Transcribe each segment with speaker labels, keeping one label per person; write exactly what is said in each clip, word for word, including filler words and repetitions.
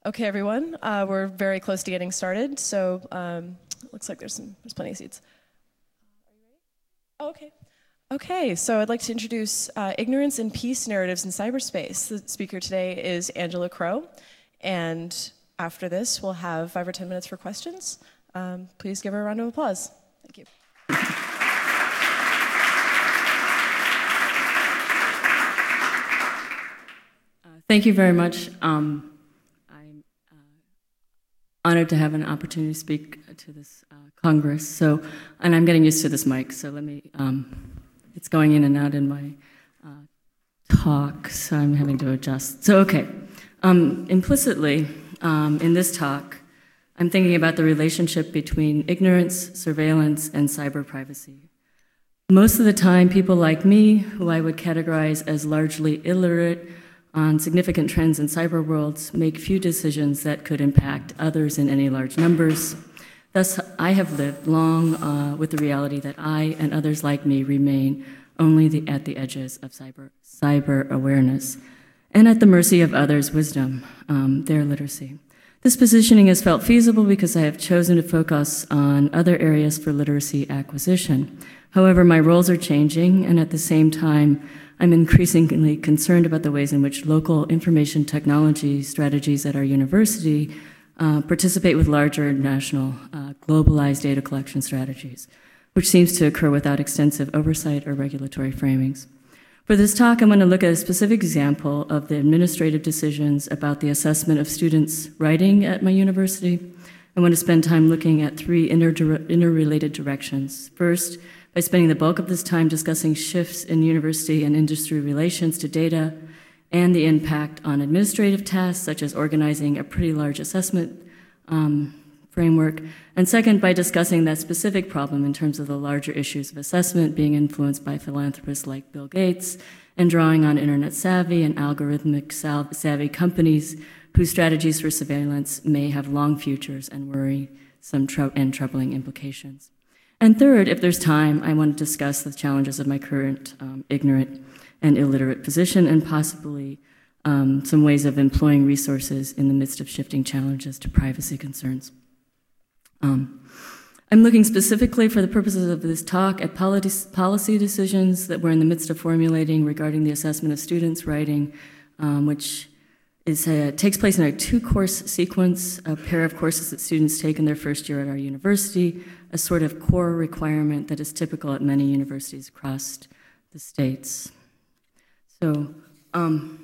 Speaker 1: Okay, everyone, uh, we're very close to getting started, so um, looks like there's some there's plenty of seats. Are you ready? Oh, okay. Okay, so I'd like to introduce uh, Ignorance and Peace Narratives in Cyberspace. The speaker today is Angela Crow, and after this, we'll have five or ten minutes for questions. Um, please give her a round of applause. Thank you.
Speaker 2: Uh, thank you very much. Um, I'm uh, honored to have an opportunity to speak to this uh, Congress. So, and I'm getting used to this mic, so let me, um, it's going in and out in my uh, talk, so I'm having to adjust. So, okay. Um, implicitly, um, in this talk, I'm thinking about the relationship between ignorance, surveillance, and cyber privacy. Most of the time, people like me, who I would categorize as largely illiterate on significant trends in cyber worlds, make few decisions that could impact others in any large numbers. Thus, I have lived long uh, with the reality that I and others like me remain only the, at the edges of cyber, cyber awareness and at the mercy of others' wisdom, um, their literacy. This positioning has felt feasible because I have chosen to focus on other areas for literacy acquisition. However, my roles are changing, and at the same time, I'm increasingly concerned about the ways in which local information technology strategies at our university uh, participate with larger national uh, globalized data collection strategies, which seems to occur without extensive oversight or regulatory framings. For this talk, I'm going to look at a specific example of the administrative decisions about the assessment of students' writing at my university. I want to spend time looking at three inter- interrelated directions. First, by spending the bulk of this time discussing shifts in university and industry relations to data and the impact on administrative tasks, such as organizing a pretty large assessment um, framework. And second, by discussing that specific problem in terms of the larger issues of assessment being influenced by philanthropists like Bill Gates and drawing on internet savvy and algorithmic savvy companies whose strategies for surveillance may have long futures and worrisome tr- and troubling implications. And third, if there's time, I want to discuss the challenges of my current um, ignorant and illiterate position and possibly um, some ways of employing resources in the midst of shifting challenges to privacy concerns. Um, I'm looking specifically for the purposes of this talk at policy decisions that we're in the midst of formulating regarding the assessment of students' writing, um, which is, uh, takes place in a two-course sequence, a pair of courses that students take in their first year at our university, a sort of core requirement that is typical at many universities across the states. So, um,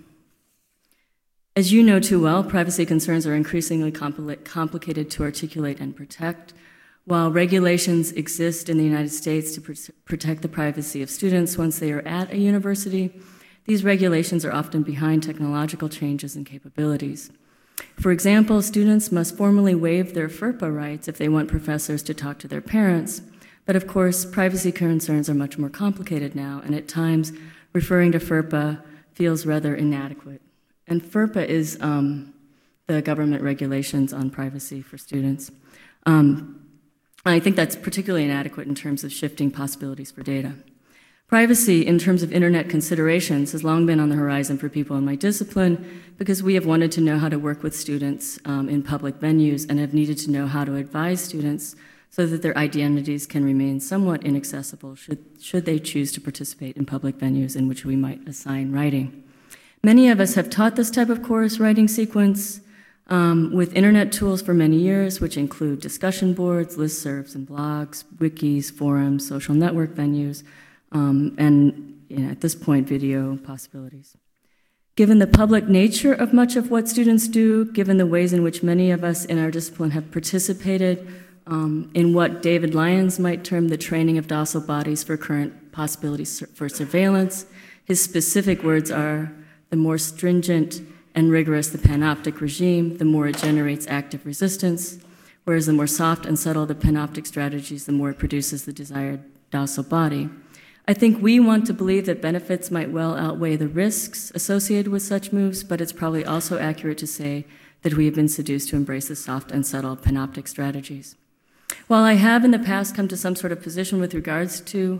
Speaker 2: as you know too well, privacy concerns are increasingly compli- complicated to articulate and protect. While regulations exist in the United States to pr- protect the privacy of students once they are at a university, these regulations are often behind technological changes and capabilities. For example, students must formally waive their FERPA rights if they want professors to talk to their parents. But of course, privacy concerns are much more complicated now, and at times, referring to FERPA feels rather inadequate. And FERPA is um, the government regulations on privacy for students. Um, I think that's particularly inadequate in terms of shifting possibilities for data. Privacy, in terms of internet considerations, has long been on the horizon for people in my discipline because we have wanted to know how to work with students um, in public venues and have needed to know how to advise students so that their identities can remain somewhat inaccessible should, should they choose to participate in public venues in which we might assign writing. Many of us have taught this type of course writing sequence um, with internet tools for many years, which include discussion boards, listservs and blogs, wikis, forums, social network venues, Um, and you know, at this point, video possibilities. Given the public nature of much of what students do, given the ways in which many of us in our discipline have participated um, in what David Lyons might term the training of docile bodies for current possibilities for surveillance, his specific words are, the more stringent and rigorous the panoptic regime, the more it generates active resistance, whereas the more soft and subtle the panoptic strategies, the more it produces the desired docile body. I think we want to believe that benefits might well outweigh the risks associated with such moves, but it's probably also accurate to say that we have been seduced to embrace the soft and subtle panoptic strategies. While I have in the past come to some sort of position with regards to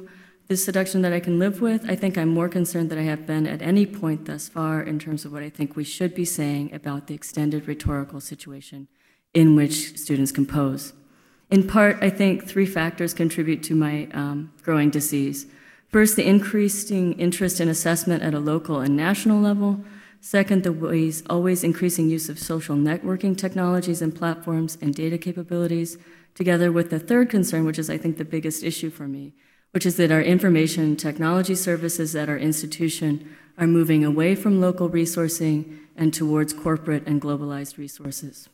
Speaker 2: this seduction that I can live with. I think I'm more concerned than I have been at any point thus far in terms of what I think we should be saying about the extended rhetorical situation in which students compose. In part, I think three factors contribute to my um, growing disease. First, the increasing interest in assessment at a local and national level. Second, the ways, always increasing use of social networking technologies and platforms and data capabilities, together with the third concern, which is I think the biggest issue for me, which is that our information technology services at our institution are moving away from local resourcing and towards corporate and globalized resources.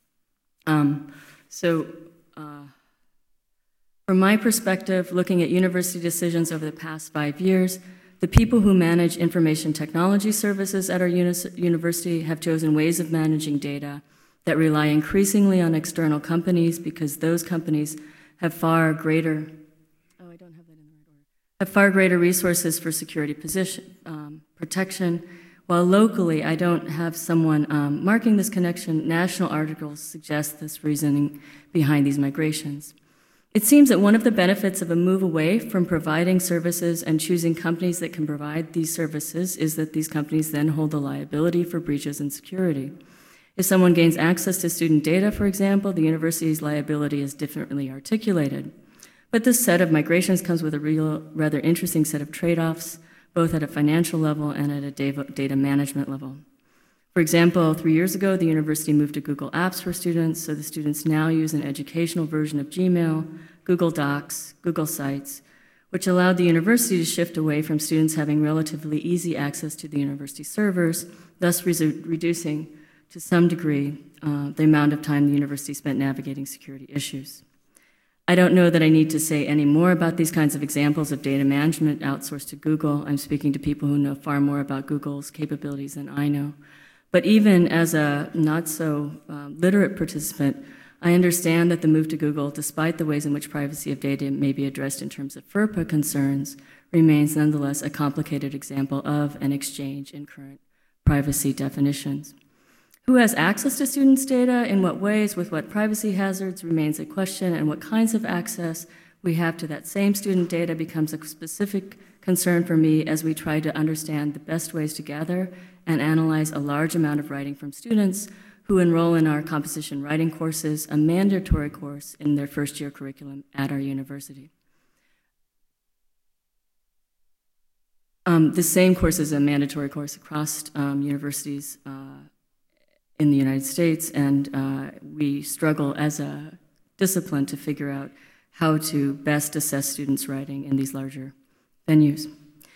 Speaker 2: Um, so, uh, from my perspective, looking at university decisions over the past five years, the people who manage information technology services at our uni university have chosen ways of managing data that rely increasingly on external companies because those companies have far greater, oh, I don't have that in the right order, have far greater resources for security position, um, protection, while locally I don't have someone um, marking this connection. National articles suggest this reasoning behind these migrations. It seems that one of the benefits of a move away from providing services and choosing companies that can provide these services is that these companies then hold the liability for breaches in security. If someone gains access to student data, for example, the university's liability is differently articulated. But this set of migrations comes with a real, rather interesting set of trade-offs, both at a financial level and at a data management level. For example, three years ago, the university moved to Google Apps for students, so the students now use an educational version of Gmail, Google Docs, Google Sites, which allowed the university to shift away from students having relatively easy access to the university servers, thus resu- reducing, to some degree, uh, the amount of time the university spent navigating security issues. I don't know that I need to say any more about these kinds of examples of data management outsourced to Google. I'm speaking to people who know far more about Google's capabilities than I know. But even as a not so uh, literate participant, I understand that the move to Google, despite the ways in which privacy of data may be addressed in terms of FERPA concerns, remains nonetheless a complicated example of an exchange in current privacy definitions. Who has access to students' data, in what ways, with what privacy hazards remains a question, and what kinds of access we have to that same student data becomes a specific concern for me as we try to understand the best ways to gather and analyze a large amount of writing from students who enroll in our composition writing courses, a mandatory course in their first year curriculum at our university. Um, the same course is a mandatory course across um, universities uh, in the United States, and uh, we struggle as a discipline to figure out how to best assess students' writing in these larger venues.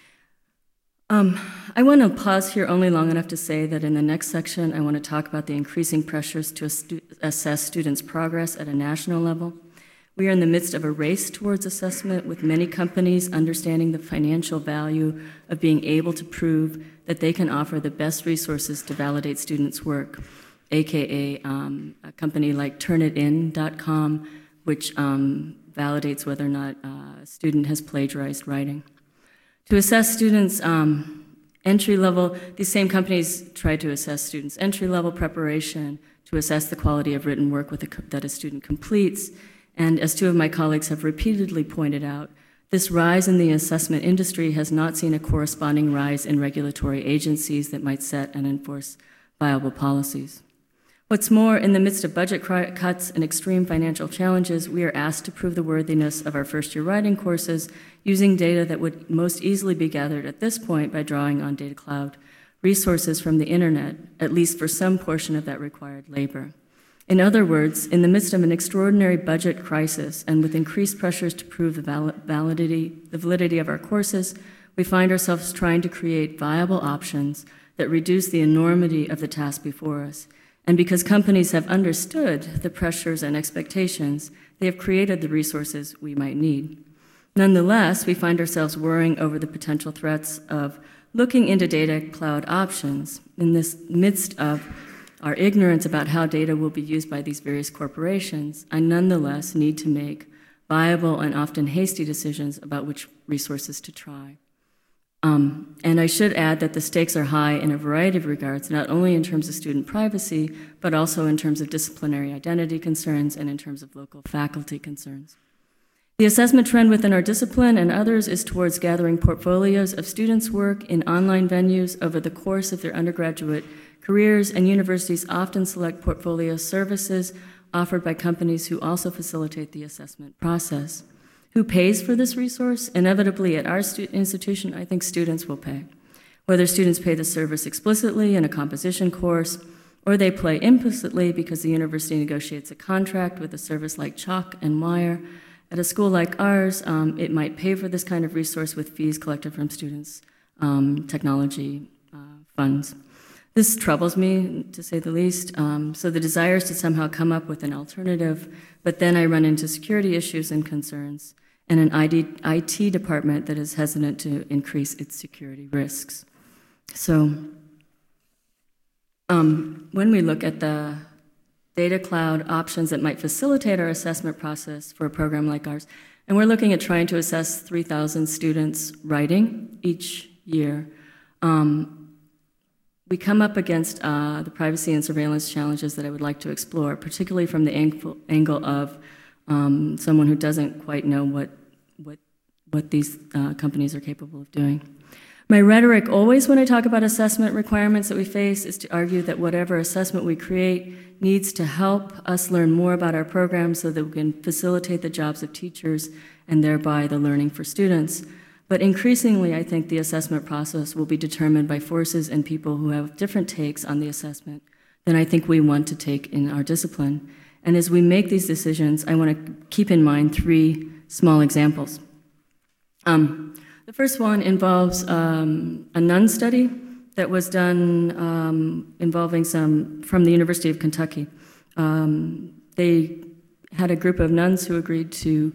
Speaker 2: Um, I want to pause here only long enough to say that in the next section, I want to talk about the increasing pressures to stu- assess students' progress at a national level. We are in the midst of a race towards assessment, with many companies understanding the financial value of being able to prove that they can offer the best resources to validate students' work, aka um, a company like Turnitin dot com, which um, validates whether or not uh, a student has plagiarized writing. To assess students' um, entry level, these same companies try to assess students' entry level preparation, to assess the quality of written work with a, that a student completes. And as two of my colleagues have repeatedly pointed out, this rise in the assessment industry has not seen a corresponding rise in regulatory agencies that might set and enforce viable policies. What's more, in the midst of budget cuts and extreme financial challenges, we are asked to prove the worthiness of our first-year writing courses using data that would most easily be gathered at this point by drawing on data cloud resources from the internet, at least for some portion of that required labor. In other words, in the midst of an extraordinary budget crisis and with increased pressures to prove the validity, the validity of our courses, we find ourselves trying to create viable options that reduce the enormity of the task before us. And because companies have understood the pressures and expectations, they have created the resources we might need. Nonetheless, we find ourselves worrying over the potential threats of looking into data cloud options in this midst of our ignorance about how data will be used by these various corporations. I nonetheless need to make viable and often hasty decisions about which resources to try. Um, and I should add that the stakes are high in a variety of regards, not only in terms of student privacy, but also in terms of disciplinary identity concerns and in terms of local faculty concerns. The assessment trend within our discipline and others is towards gathering portfolios of students' work in online venues over the course of their undergraduate careers, and universities often select portfolio services offered by companies who also facilitate the assessment process. Who pays for this resource? Inevitably, at our institution, I think students will pay. Whether students pay the service explicitly in a composition course, or they pay implicitly because the university negotiates a contract with a service like Chalk and Wire. At a school like ours, um, it might pay for this kind of resource with fees collected from students' um, technology uh, funds. This troubles me, to say the least. Um, so the desire is to somehow come up with an alternative, but then I run into security issues and concerns, and an I T department that is hesitant to increase its security risks. So um, when we look at the data cloud options that might facilitate our assessment process for a program like ours, and we're looking at trying to assess three thousand students writing each year, um, we come up against uh, the privacy and surveillance challenges that I would like to explore, particularly from the angle, angle of um, someone who doesn't quite know what, what, what these uh, companies are capable of doing. My rhetoric always when I talk about assessment requirements that we face is to argue that whatever assessment we create needs to help us learn more about our program so that we can facilitate the jobs of teachers and thereby the learning for students. But increasingly, I think the assessment process will be determined by forces and people who have different takes on the assessment than I think we want to take in our discipline. And as we make these decisions, I want to keep in mind three small examples. Um, the first one involves um, a nun study that was done um, involving some from the University of Kentucky. Um, they had a group of nuns who agreed to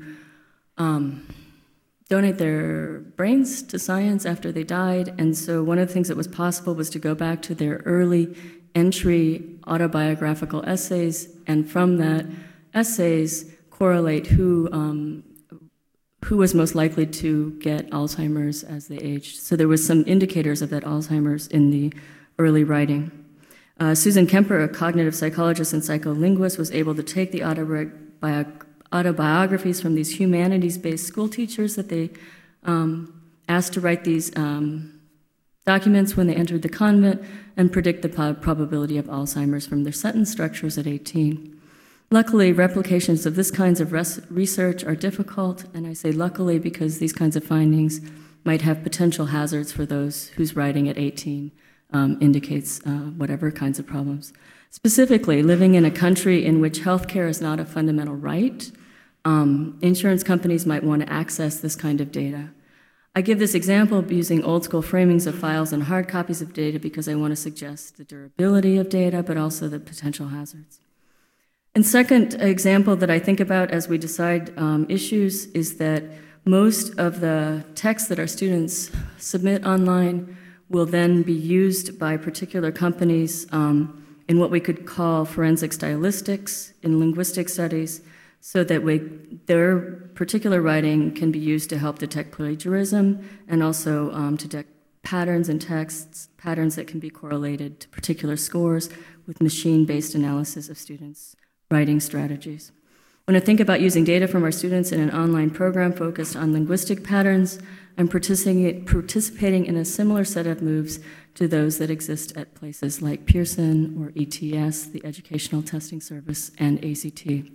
Speaker 2: um, donate their brains to science after they died, and so one of the things that was possible was to go back to their early entry autobiographical essays, and from that essays correlate who um, who was most likely to get Alzheimer's as they aged. So there was some indicators of that Alzheimer's in the early writing. Uh, Susan Kemper, a cognitive psychologist and psycholinguist, was able to take the autobiography autobiographies from these humanities-based school teachers that they um, asked to write these um, documents when they entered the convent and predict the po- probability of Alzheimer's from their sentence structures at eighteen. Luckily, replications of this kinds of res- research are difficult, and I say luckily because these kinds of findings might have potential hazards for those whose writing at eighteen um, indicates uh, whatever kinds of problems. Specifically, living in a country in which healthcare is not a fundamental right, Um, insurance companies might want to access this kind of data. I give this example of using old school framings of files and hard copies of data because I want to suggest the durability of data, but also the potential hazards. And second example that I think about as we decide um, issues is that most of the text that our students submit online will then be used by particular companies um, in what we could call forensic stylistics in linguistic studies, so that we, their particular writing can be used to help detect plagiarism and also um, to detect patterns in texts, patterns that can be correlated to particular scores with machine-based analysis of students' writing strategies. When I think about using data from our students in an online program focused on linguistic patterns, I'm participating participating in a similar set of moves to those that exist at places like Pearson or E T S, the Educational Testing Service, and A C T.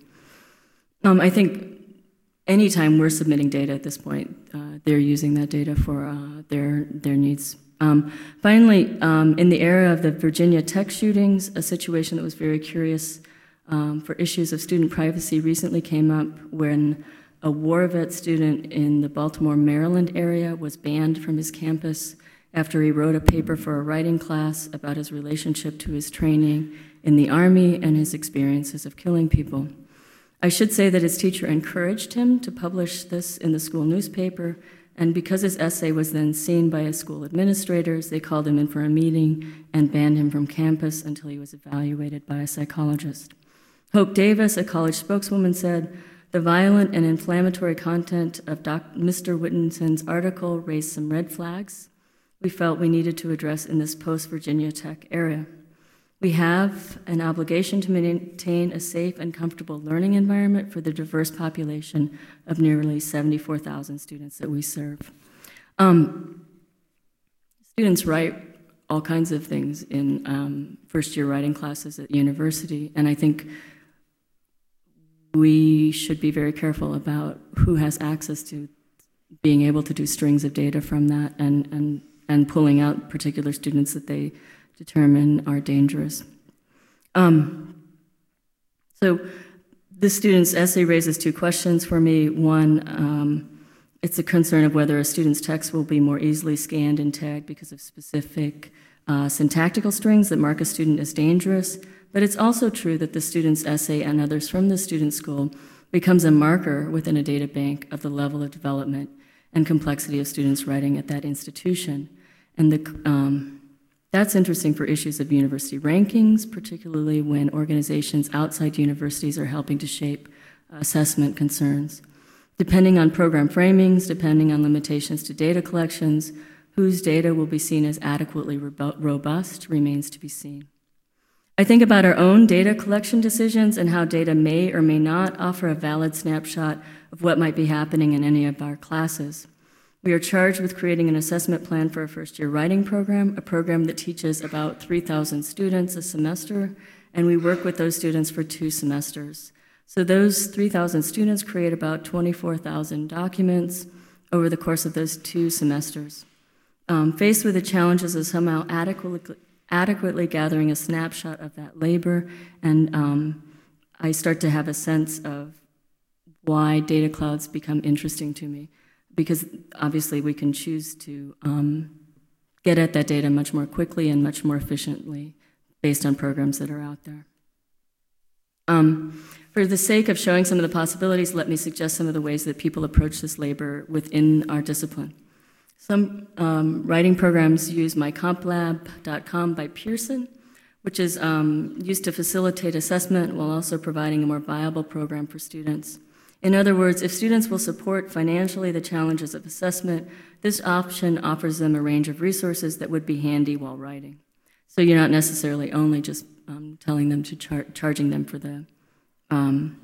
Speaker 2: Um, I think anytime we're submitting data at this point, uh, they're using that data for uh, their, their needs. Um, finally, um, in the era of the Virginia Tech shootings, a situation that was very curious um, for issues of student privacy recently came up when a war vet student in the Baltimore, Maryland area was banned from his campus after he wrote a paper for a writing class about his relationship to his training in the Army and his experiences of killing people. I should say that his teacher encouraged him to publish this in the school newspaper, and because his essay was then seen by his school administrators, they called him in for a meeting and banned him from campus until he was evaluated by a psychologist. Hope Davis, a college spokeswoman, said, "The violent and inflammatory content of Doc Mister Whittington's article raised some red flags we felt we needed to address in this post-Virginia Tech era. We have an obligation to maintain a safe and comfortable learning environment for the diverse population of nearly seventy-four thousand students that we serve. Um, students write all kinds of things in um, first-year writing classes at university, and I think we should be very careful about who has access to being able to do strings of data from that and, and, and pulling out particular students that they determine are dangerous. Um, so this student's essay raises two questions for me. One, um, it's a concern of whether a student's text will be more easily scanned and tagged because of specific uh, syntactical strings that mark a student as dangerous. But it's also true that the student's essay and others from the student school becomes a marker within a data bank of the level of development and complexity of students writing at that institution. And the, um, that's interesting for issues of university rankings, particularly when organizations outside universities are helping to shape assessment concerns. Depending on program framings, depending on limitations to data collections, whose data will be seen as adequately robust remains to be seen. I think about our own data collection decisions and how data may or may not offer a valid snapshot of what might be happening in any of our classes. We are charged with creating an assessment plan for a first-year writing program, a program that teaches about three thousand students a semester, and we work with those students for two semesters. So those three thousand students create about twenty-four thousand documents over the course of those two semesters. Um, faced with the challenges of somehow adequately, adequately gathering a snapshot of that labor, and um, I start to have a sense of why data clouds become interesting to me. Because obviously we can choose to um, get at that data much more quickly and much more efficiently based on programs that are out there. Um, for the sake of showing some of the possibilities, let me suggest some of the ways that people approach this labor within our discipline. Some um, writing programs use my comp lab dot com by Pearson, which is um, used to facilitate assessment while also providing a more viable program for students. In other words, if students will support financially the challenges of assessment, this option offers them a range of resources that would be handy while writing. So you're not necessarily only just um, telling them to char charging them for the um,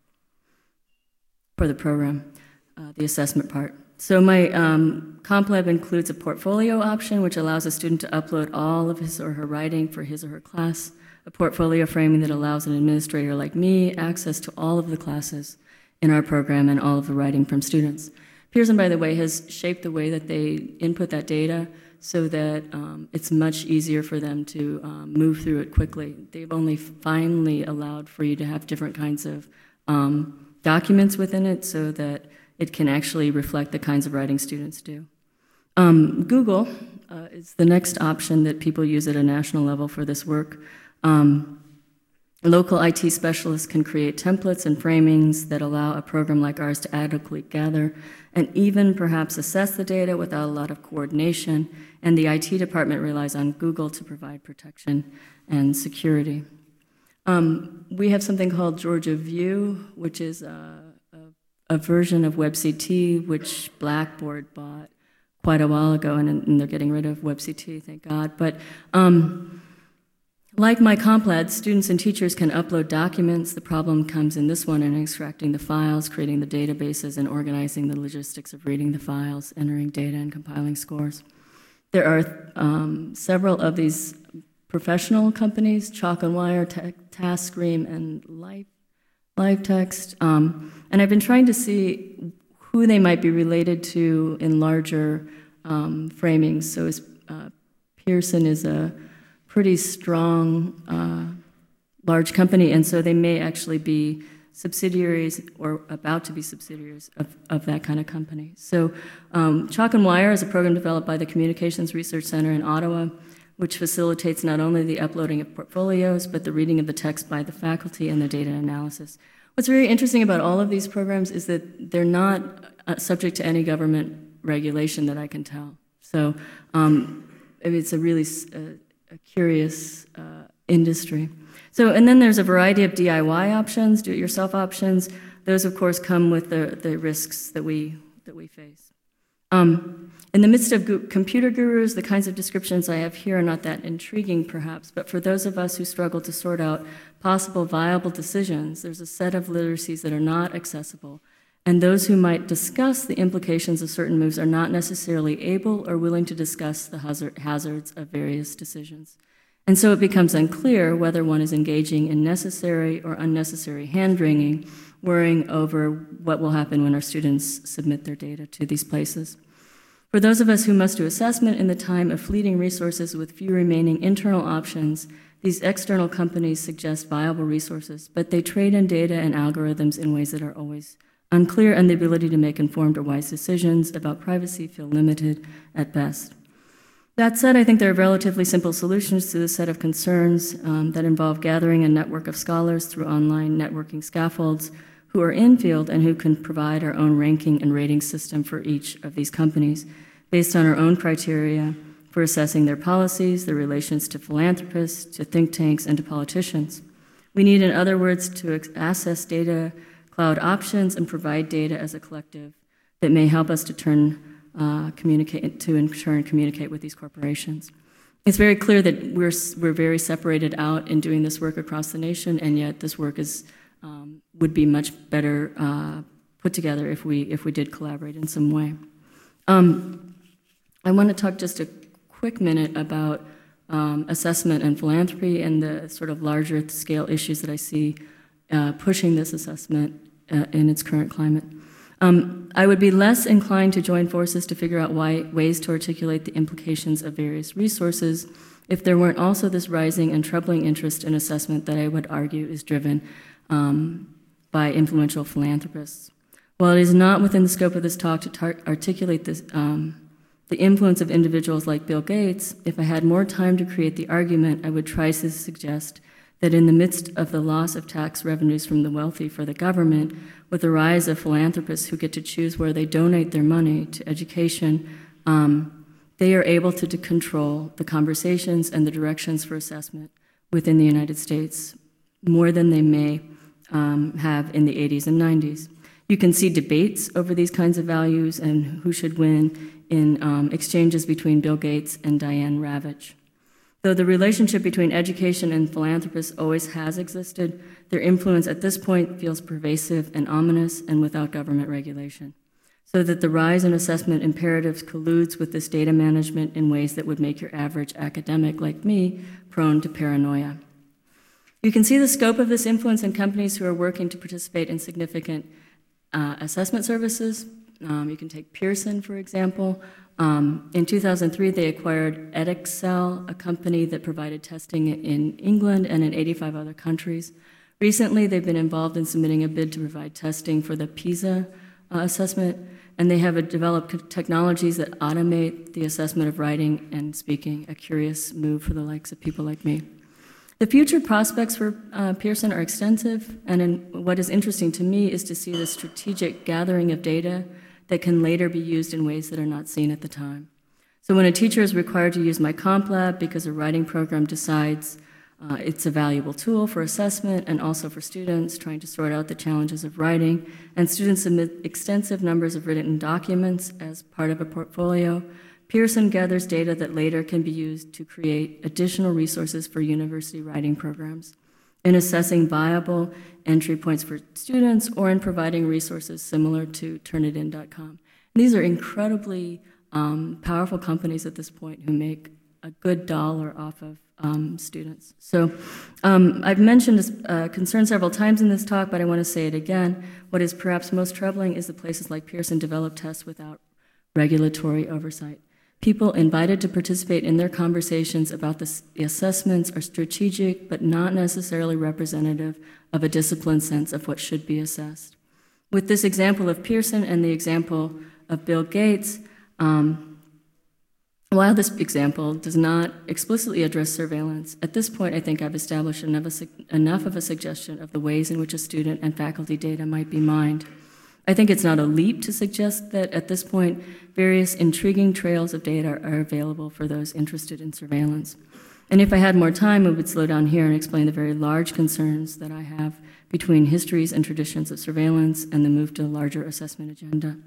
Speaker 2: for the program, uh, the assessment part. So my um, CompLab includes a portfolio option, which allows a student to upload all of his or her writing for his or her class, a portfolio framing that allows an administrator like me access to all of the classes in our program and all of the writing from students. Pearson, by the way, has shaped the way that they input that data so that um, it's much easier for them to um, move through it quickly. They've only finally allowed for you to have different kinds of um, documents within it so that it can actually reflect the kinds of writing students do. Um, Google uh, is the next option that people use at a national level for this work. Um, Local I T specialists can create templates and framings that allow a program like ours to adequately gather and even perhaps assess the data without a lot of coordination, and the I T department relies on Google to provide protection and security. Um, we have something called Georgia View, which is a, a, a version of WebCT, which Blackboard bought quite a while ago, and, and they're getting rid of WebCT, thank God. But um, like my CompLab, students and teachers can upload documents. The problem comes in this one in extracting the files, creating the databases, and organizing the logistics of reading the files, entering data, and compiling scores. There are um, several of these professional companies, Chalk and Wire, TaskScream, and Live, LiveText. Um, and I've been trying to see who they might be related to in larger um, framings. So is, uh, Pearson is a pretty strong, uh, large company, and so they may actually be subsidiaries or about to be subsidiaries of, of that kind of company. So um, Chalk and Wire is a program developed by the Communications Research Center in Ottawa, which facilitates not only the uploading of portfolios, but the reading of the text by the faculty and the data analysis. What's very interesting about all of these programs is that they're not uh, subject to any government regulation that I can tell. So um, it's a really uh, a curious uh, industry. So, and then there's a variety of D I Y options, do-it-yourself options. Those, of course, come with the, the risks that we, that we face. Um, in the midst of gu computer gurus, the kinds of descriptions I have here are not that intriguing, perhaps, but for those of us who struggle to sort out possible viable decisions, there's a set of literacies that are not accessible, and those who might discuss the implications of certain moves are not necessarily able or willing to discuss the hazard hazards of various decisions. And so it becomes unclear whether one is engaging in necessary or unnecessary hand-wringing, worrying over what will happen when our students submit their data to these places. For those of us who must do assessment in the time of fleeting resources with few remaining internal options, these external companies suggest viable resources, but they trade in data and algorithms in ways that are always unclear, and the ability to make informed or wise decisions about privacy feel limited at best. That said, I think there are relatively simple solutions to this set of concerns um, that involve gathering a network of scholars through online networking scaffolds who are in field and who can provide our own ranking and rating system for each of these companies based on our own criteria for assessing their policies, their relations to philanthropists, to think tanks, and to politicians. We need, in other words, to access data cloud options and provide data as a collective that may help us to turn Uh, communicate to in turn communicate with these corporations. It's very clear that we're we're very separated out in doing this work across the nation, and yet this work is um, would be much better uh, put together if we if we did collaborate in some way. Um, I want to talk just a quick minute about um, assessment and philanthropy and the sort of larger scale issues that I see uh, pushing this assessment uh, in its current climate. Um, I would be less inclined to join forces to figure out why, ways to articulate the implications of various resources if there weren't also this rising and troubling interest in assessment that I would argue is driven um, by influential philanthropists. While it is not within the scope of this talk to articulate this, um, the influence of individuals like Bill Gates, if I had more time to create the argument, I would try to suggest that in the midst of the loss of tax revenues from the wealthy for the government, with the rise of philanthropists who get to choose where they donate their money to education, um, they are able to, to control the conversations and the directions for assessment within the United States more than they may um, have in the eighties and nineties. You can see debates over these kinds of values and who should win in um, exchanges between Bill Gates and Diane Ravitch. Though the relationship between education and philanthropists always has existed, their influence at this point feels pervasive and ominous and without government regulation, so that the rise in assessment imperatives colludes with this data management in ways that would make your average academic like me prone to paranoia. You can see the scope of this influence in companies who are working to participate in significant uh, assessment services. Um, you can take Pearson, for example. Um, in two thousand three, they acquired Edexcel, a company that provided testing in England and in eighty-five other countries. Recently, they've been involved in submitting a bid to provide testing for the PISA uh, assessment, and they have developed technologies that automate the assessment of writing and speaking, a curious move for the likes of people like me. The future prospects for uh, Pearson are extensive, and in, what is interesting to me is to see the strategic gathering of data that can later be used in ways that are not seen at the time. So when a teacher is required to use my comp lab because a writing program decides uh, it's a valuable tool for assessment and also for students trying to sort out the challenges of writing, and students submit extensive numbers of written documents as part of a portfolio, Pearson gathers data that later can be used to create additional resources for university writing programs, in assessing viable entry points for students, or in providing resources similar to Turnitin dot com. These are incredibly um, powerful companies at this point who make a good dollar off of um, students. So um, I've mentioned this uh, concern several times in this talk, but I want to say it again. What is perhaps most troubling is that places like Pearson develop tests without regulatory oversight. People invited to participate in their conversations about the assessments are strategic, but not necessarily representative of a disciplined sense of what should be assessed. With this example of Pearson and the example of Bill Gates, um, while this example does not explicitly address surveillance, at this point I think I've established enough of a suggestion of the ways in which a student and faculty data might be mined. I think it's not a leap to suggest that at this point, various intriguing trails of data are available for those interested in surveillance. And if I had more time, I would slow down here and explain the very large concerns that I have between histories and traditions of surveillance and the move to a larger assessment agenda.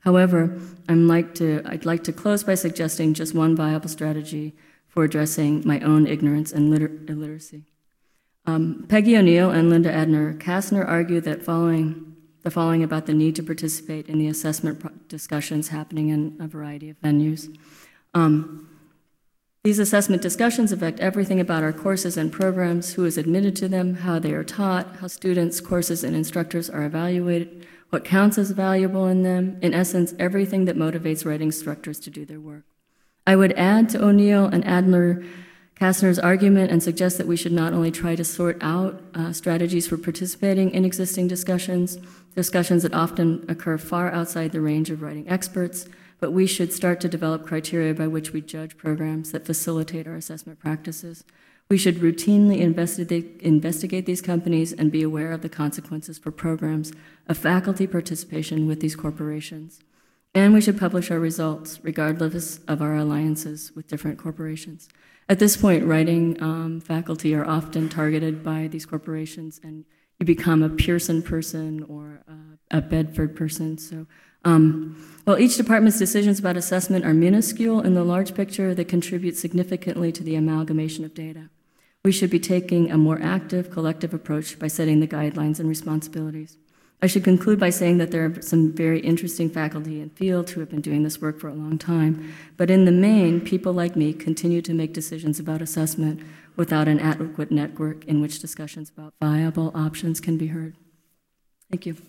Speaker 2: However, I'm like to, I'd like to close by suggesting just one viable strategy for addressing my own ignorance and liter illiteracy. Um, Peggy O'Neill and Linda Edner Kastner argue that following the following about the need to participate in the assessment discussions happening in a variety of venues. Um, these assessment discussions affect everything about our courses and programs, who is admitted to them, how they are taught, how students, courses, and instructors are evaluated, what counts as valuable in them, in essence, everything that motivates writing instructors to do their work. I would add to O'Neill and Adler Kastner's argument and suggest that we should not only try to sort out uh, strategies for participating in existing discussions, discussions that often occur far outside the range of writing experts, but we should start to develop criteria by which we judge programs that facilitate our assessment practices. We should routinely investigate, investigate these companies and be aware of the consequences for programs of faculty participation with these corporations. And we should publish our results, regardless of our alliances with different corporations. At this point, writing um, faculty are often targeted by these corporations, and you become a Pearson person or a, a Bedford person. So, um, while each department's decisions about assessment are minuscule in the large picture, they contribute significantly to the amalgamation of data. We should be taking a more active, collective approach by setting the guidelines and responsibilities. I should conclude by saying that there are some very interesting faculty and field who have been doing this work for a long time, but in the main, people like me continue to make decisions about assessment without an adequate network in which discussions about viable options can be heard. Thank you.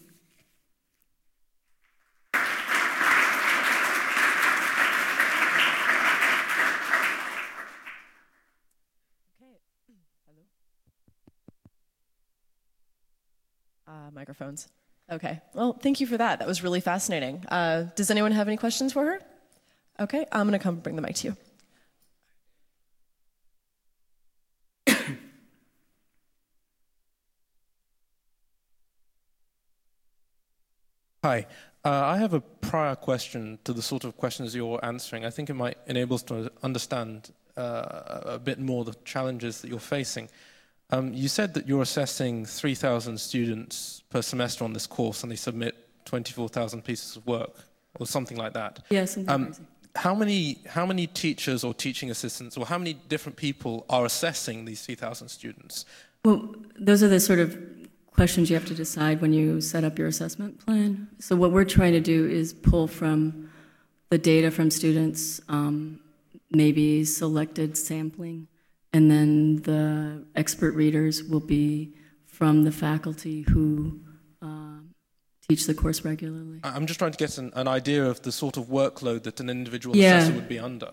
Speaker 1: Uh, microphones. Okay. Well, thank you for that. That was really fascinating. Uh, does anyone have any questions for her? Okay, I'm going to come bring the mic to you.
Speaker 3: Hi. Uh, I have a prior question to the sort of questions you're answering. I think it might enable us to understand uh, a bit more the challenges that you're facing. Um, you said that you're assessing three thousand students per semester on this course, and they submit twenty-four thousand pieces of work, or something like that.
Speaker 2: Yes,
Speaker 3: um, how many how many teachers or teaching assistants, or how many different people are assessing these three thousand students?
Speaker 2: Well, those are the sort of questions you have to decide when you set up your assessment plan. So what we're trying to do is pull from the data from students, um, maybe selected sampling, and then the expert readers will be from the faculty who uh, teach the course regularly.
Speaker 3: I'm just trying to get an, an idea of the sort of workload that an individual
Speaker 2: yeah.
Speaker 3: assessor would be under.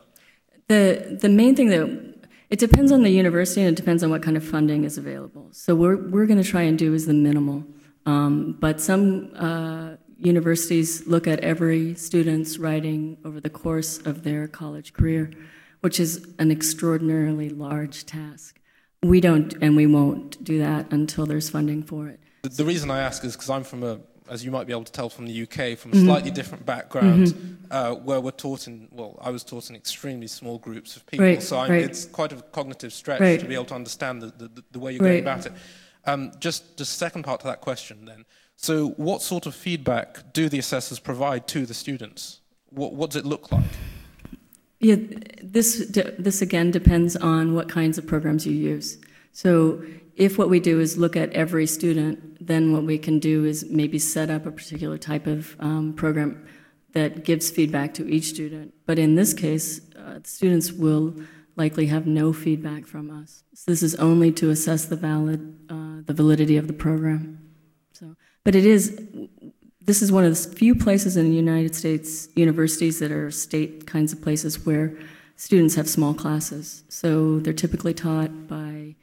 Speaker 2: The, the main thing that, it depends on the university and it depends on what kind of funding is available. So we're, we're going to try and do is the minimal. Um, but some uh, universities look at every student's writing over the course of their college career, which is an extraordinarily large task. We don't, and we won't do that until there's funding for it.
Speaker 3: The, the reason I ask is because I'm from a, as you might be able to tell from the U K, from a mm-hmm. slightly different background, mm-hmm. uh, where we're taught in, well, I was taught in extremely small groups of people,
Speaker 2: right,
Speaker 3: so I'm,
Speaker 2: right.
Speaker 3: it's quite a cognitive stretch
Speaker 2: right.
Speaker 3: to be able to understand the, the, the way you're
Speaker 2: right.
Speaker 3: going about it. Um, just the second part to that question then. So what sort of feedback do the assessors provide to the students? What, what does it look like?
Speaker 2: Yeah, this, this again depends on what kinds of programs you use. So if what we do is look at every student, then what we can do is maybe set up a particular type of um, program that gives feedback to each student. But in this case, uh, students will likely have no feedback from us. So this is only to assess the valid, uh, the validity of the program. So, but it is, this is one of the few places in the United States universities that are state kinds of places where students have small classes. So they're typically taught by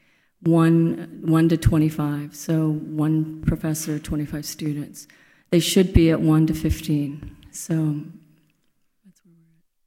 Speaker 2: one, one to twenty-five, so one professor, twenty-five students. They should be at one to fifteen, so that's where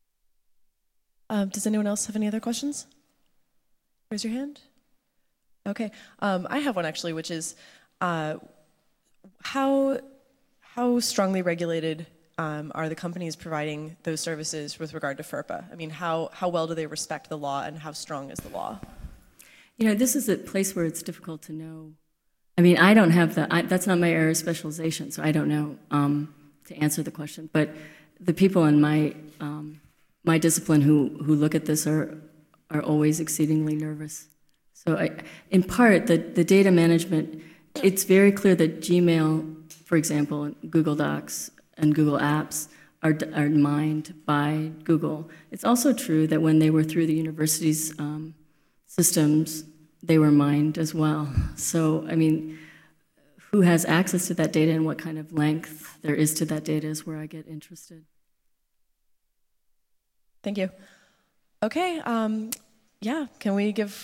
Speaker 2: we're at.
Speaker 1: Um, does anyone else have any other questions? Raise your hand. Okay, um, I have one actually, which is uh, how, how strongly regulated um, are the companies providing those services with regard to FERPA? I mean, how, how well do they respect the law, and how strong is the law?
Speaker 2: You know, this is a place where it's difficult to know. I mean, I don't have the, I, that's not my area of specialization, so I don't know um, to answer the question. But the people in my um, my discipline who who look at this are are always exceedingly nervous. So, I, in part, the the data management. It's very clear that Gmail, for example, and Google Docs and Google Apps are are mined by Google. It's also true that when they were through the university's um, systems, they were mined as well. So, I mean, who has access to that data and what kind of length there is to that data is where I get interested.
Speaker 1: Thank you. Okay, um, yeah, can we give